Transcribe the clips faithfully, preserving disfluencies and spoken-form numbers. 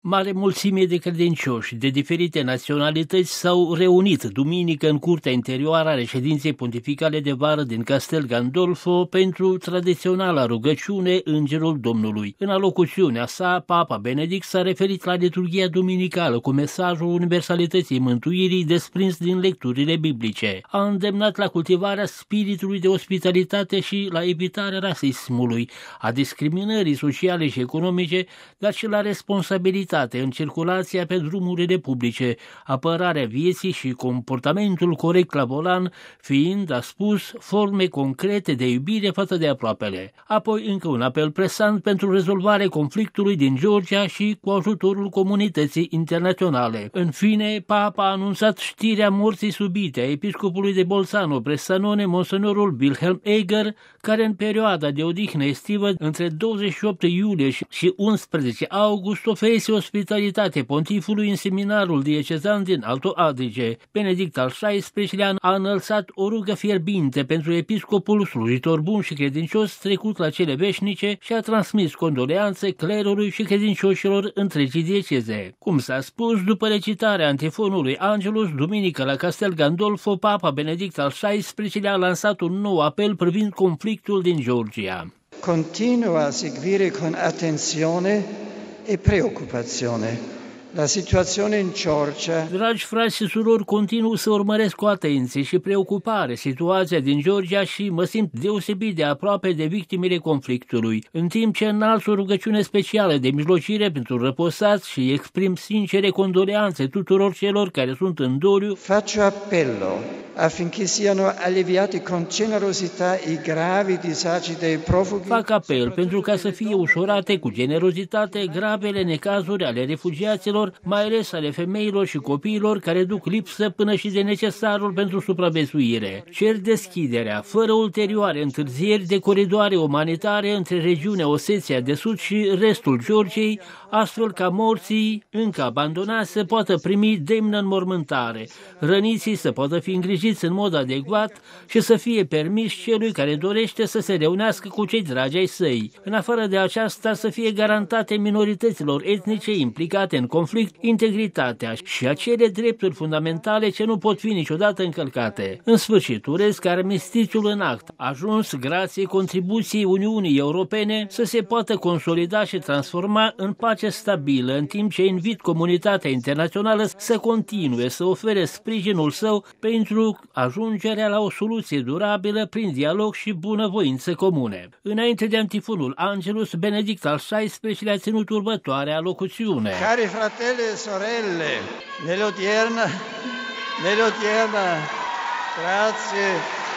Mare mulțime de credincioși de diferite naționalități s-au reunit duminică în curtea interioară a reședinței pontificale de vară din Castel Gandolfo pentru tradiționala rugăciune Îngerul Domnului. În alocuțiunea sa, Papa Benedict s-a referit la liturghia duminicală cu mesajul universalității mântuirii desprins din lecturile biblice. A îndemnat la cultivarea spiritului de ospitalitate și la evitarea rasismului, a discriminării sociale și economice, dar și la responsabilitate în circulația pe drumurile publice, apărarea vieții și comportamentul corect la volan, fiind, a spus, forme concrete de iubire față de aproapele. Apoi încă un apel presant pentru rezolvarea conflictului din Georgia și cu ajutorul comunității internaționale. În fine, Papa a anunțat știrea morții subite a episcopului de Bolzano Bressanone, monsenorul Wilhelm Eger, care în perioada de odihnă estivă între douăzeci și opt iulie și unsprezece august oferise ospitalitate pontifului în seminarul diecezan din Alto Adige. Benedict al șaisprezecelea-lea a înălțat o rugă fierbinte pentru episcopul, slujitor bun și credincios trecut la cele veșnice și a transmis condoleanțe clerului și credincioșilor întregii dieceze. Cum s-a spus, după recitarea antifonului Angelus, duminică la Castel Gandolfo, Papa Benedict al șaisprezecelea-lea a lansat un nou apel privind conflictul din Georgia. Continua a seguire con attenzione e preoccupazione la situazione in Georgia. Dragi frați și surori, continuu să urmăresc cu atenție și preocupare situația din Georgia și mă simt deosebit de aproape de victimele conflictului, în timp ce înalț o rugăciune specială de mijlocire pentru răposați și exprim sincere condoleanțe tuturor celor care sunt în doliu. Faccio appello affinché siano alleviati con generosità i gravi disagi dei profughi. Fac apel pentru ca să fie ușurate cu generozitate gravele necazuri ale refugiaților, mai ales ale femeilor și copiilor care duc lipsă până și de necesarul pentru supraviețuire. Cer deschiderea, fără ulterioare întârzieri, de coridoare umanitare între regiunea Oseția de Sud și restul Georgiei, astfel ca morții încă abandonați să poată primi demnă înmormântare, răniții să poată fi îngrijiți în mod adecvat și să fie permis celui care dorește să se reunească cu cei dragi ai săi. În afară de aceasta, să fie garantate minorităților etnice implicate în conflict integritatea și acele drepturi fundamentale ce nu pot fi niciodată încălcate. În sfârșit, urez ca armistițiul în act, ajuns grație contribuției Uniunii Europene, să se poată consolida și transforma în pace stabilă, în timp ce invit comunitatea internațională să continue să ofere sprijinul său pentru ajungerea la o soluție durabilă prin dialog și bunăvoință comune. Înainte de antifonul Angelus, Benedict al șaisprezecelea-lea a ținut următoarea alocuțiune. Cari fratelli e sorelle, nell'odierna, nell'odierna, grazie.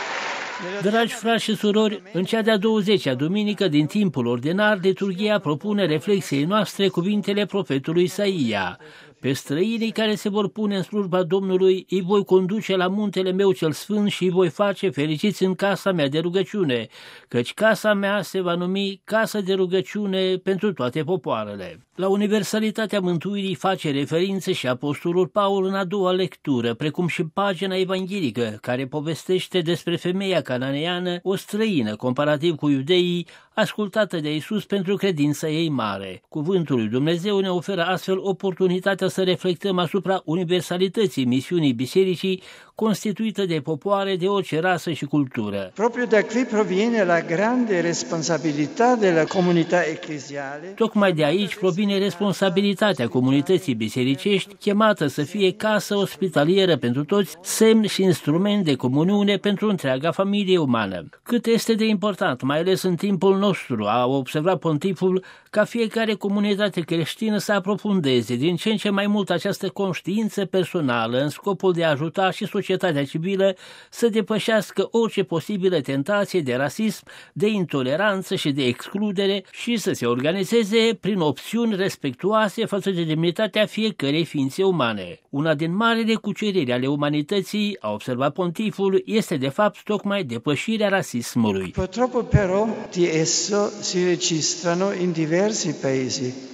Dragi frați și surori, în cea de-a douăzecea duminică din timpul ordinar, liturghia propune reflexiei noastre cuvintele profetului Isaia. Pe străinii care se vor pune în slujba Domnului îi voi conduce la muntele meu cel sfânt și îi voi face fericiți în casa mea de rugăciune, căci casa mea se va numi casă de rugăciune pentru toate popoarele. La universalitatea mântuirii face referință și apostolul Paul în a doua lectură, precum și pagina evanghelică care povestește despre femeia cananeană, o străină comparativ cu iudeii, ascultată de Iisus pentru credința ei mare. Cuvântul lui Dumnezeu ne oferă astfel oportunitatea să reflectăm asupra universalității misiunii bisericii, constituită de popoare de orice rasă și cultură. Proprio da qui proviene la grande responsabilità della comunità ecclesiale. Tocmai de aici provine responsabilitatea comunității bisericești, chemată să fie casă ospitalieră pentru toți, semn și instrument de comuniune pentru întreaga familie umană. Cât este de important, mai ales în timpul nostru, a observat pontiful, ca fiecare comunitate creștină să aprofundeze din ce în ce mai mult această conștiință personală în scopul de a ajuta și societatea civilă să depășească orice posibilă tentație de rasism, de intoleranță și de excludere și să se organizeze prin opțiuni respectuoase față de demnitatea fiecărei ființe umane. Una din marile cuceriri ale umanității, a observat pontiful, este de fapt tocmai depășirea rasismului. Purtroppo però di esso si registrano in diversi paesi.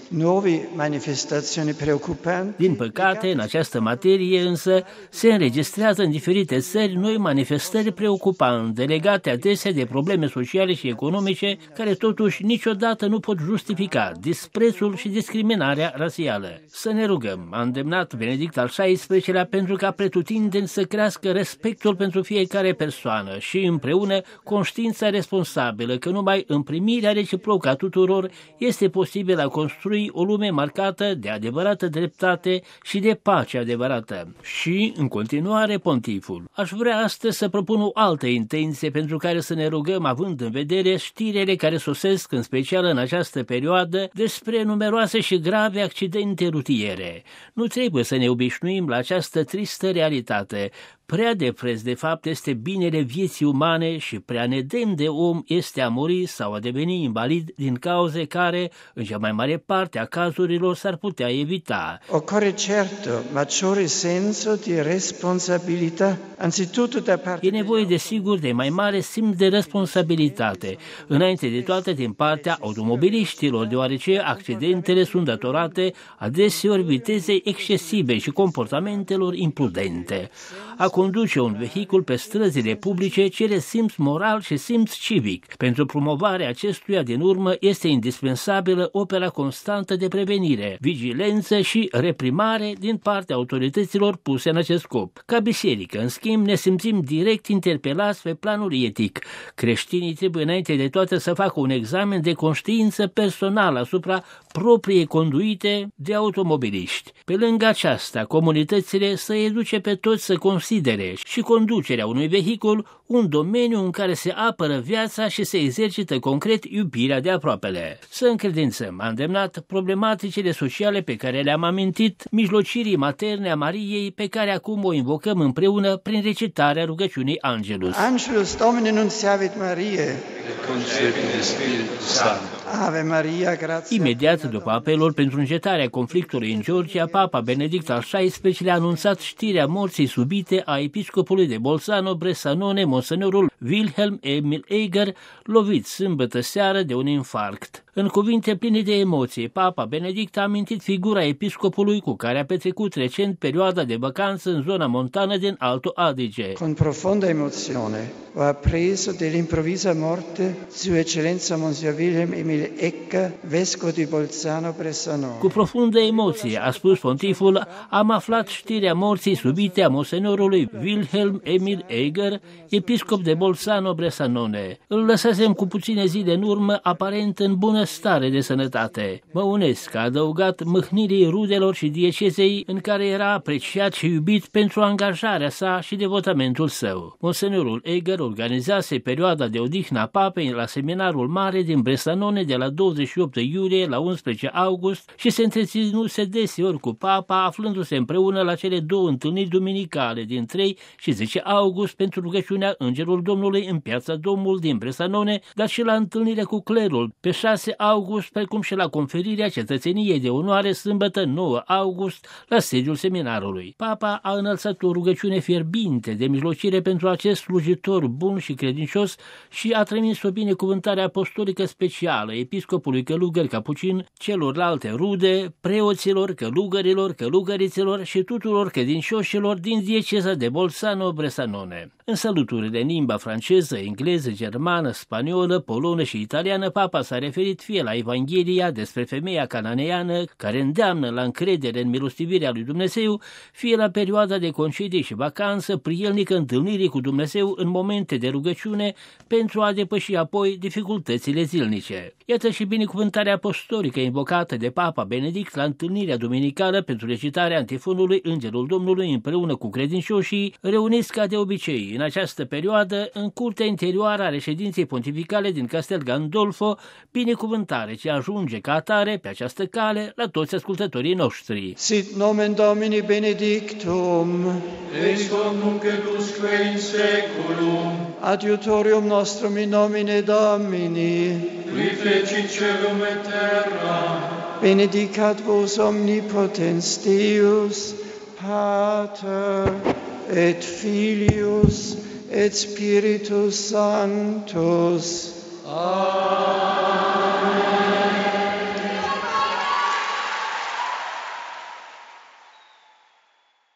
nuove manifestazioni preoccupanti. Din păcate, în această materie însă se înregistrează în diferite țări noi manifestări preocupante, legate adesea de probleme sociale și economice, care totuși niciodată nu pot justifica disprețul și discriminarea rasială. Să ne rugăm, a îndemnat Benedict al șaisprezecelea, pentru ca pretutindeni să crească respectul pentru fiecare persoană și împreună conștiința responsabilă că numai în primirea reciprocă a tuturor este posibil a construi o lume marcată de adevărată dreptate și de pace adevărată. Și, în continuare, pontiful: aș vrea astăzi să propun o altă intenție pentru care să ne rugăm, având în vedere știrile care sosesc, în special în această perioadă, despre numeroase și grave accidente rutiere. Nu trebuie să ne obișnuim la această tristă realitate. Prea de preț, de fapt, este binele vieții umane și prea nedemn de om este a muri sau a deveni invalid din cauze care, în cea mai mare parte a cazurilor, s-ar putea evita. Occorre certo maggiore senso di responsabilità, anzitutto da parte. E nevoie, desigur, de mai mare simț de responsabilitate, înainte de toate din partea automobiliștilor, deoarece accidentele sunt datorate adeseori vitezei excesive și comportamentelor imprudente. A conduce un vehicul pe străzile publice cere simț moral și simț civic. Pentru promovarea acestuia din urmă este indispensabilă opera constantă de prevenire, vigilență și reprimare din partea autorităților puse în acest scop. Ca biserică, în schimb, ne simțim direct interpelați pe planul etic. Creștinii trebuie înainte de toate să facă un examen de conștiință personală asupra propriei conduite de automobiliști. Pe lângă aceasta, comunitățile să educe pe toți să considere și conducerea unui vehicul un domeniu în care se apără viața și se exercită concret iubirea de aproapele. Să încredințăm, a îndemnat, problematicile sociale pe care le-am amintit, mijlocirii materne a Mariei, pe care acum o invocăm împreună prin recitarea rugăciunii Angelus. Angelus Domini nunciavit Mariae, concepit Spiritus Sancto. Ave Maria, gratia. Imediat după apelul pentru încetarea conflictului în Georgia, Papa Benedict al șaisprezecelea a anunțat știrea morții subite a episcopului de Bolzano Bressanone, monsenorul Wilhelm Emil Eger, lovit sâmbătă seară de un infarct. În cuvinte pline de emoție, Papa Benedict a amintit figura episcopului cu care a petrecut recent perioada de vacanță în zona montană din Alto Adige. Con profonda emozione ho appreso dell'improvvisa morte Sua Eccellenza Monsignor Wilhelm Emil Eger, vescovo di Bolzano Bressanone. Cu profundă emoție, a spus pontiful, am aflat știrea morții subite a monsenorului Wilhelm Emil Eger, episcop de Bolzano Bressanone. Îl lăsasem cu puține zile în urmă, aparent în bună stare de sănătate. Mă unesc, a adăugat, mâhnirii rudelor și diecezei în care era apreciat și iubit pentru angajarea sa și devotamentul său. Monsenorul Eger organizase perioada de odihnă a papei la seminarul mare din Bressanone de la douăzeci și opt iulie la unsprezece august și se întreținuse deseori cu papa, aflându-se împreună la cele două întâlniri duminicale din trei și zece august pentru rugăciunea Îngerul Domnului în piața Domnul din Bressanone, dar și la întâlnirea cu clerul pe șase august, precum și la conferirea cetățeniei de onoare sâmbătă nouă august la sediul seminarului. Papa a înălțat o rugăciune fierbinte de mijlocire pentru acest slujitor bun și credincios și a trimis o binecuvântare apostolică specială episcopului călugări capucin, celorlalte rude, preoților, călugărilor, călugăriților și tuturor credincioșilor din dieceza de Bolzano Bressanone. În saluturile în limba franceză, engleză, germană, spaniolă, polonă și italiană, papa s-a referit fie la Evanghelia despre femeia cananeană care îndeamnă la încredere în milostivirea lui Dumnezeu, fie la perioada de concedii și vacanță prielnică întâlnirii cu Dumnezeu în momente de rugăciune pentru a depăși apoi dificultățile zilnice. Iată și binecuvântarea apostolică invocată de Papa Benedict la întâlnirea duminicală pentru recitarea antifonului Îngerul Domnului împreună cu credincioșii reuniți ca de obicei în această perioadă în curtea interioară a reședinței pontificale din Castel Gandolfo, binecuvântare ce ajunge ca atare pe această cale la toți ascultătorii noștri. Sit nomen Domini benedictum, Ex hoc nunc et usque in seculum, adiutorium nostrum in nomine Domini, qui fecit caelum et terra, benedicat vos omnipotens Deus, Pater et Filius et Spiritus Sanctus. Amen.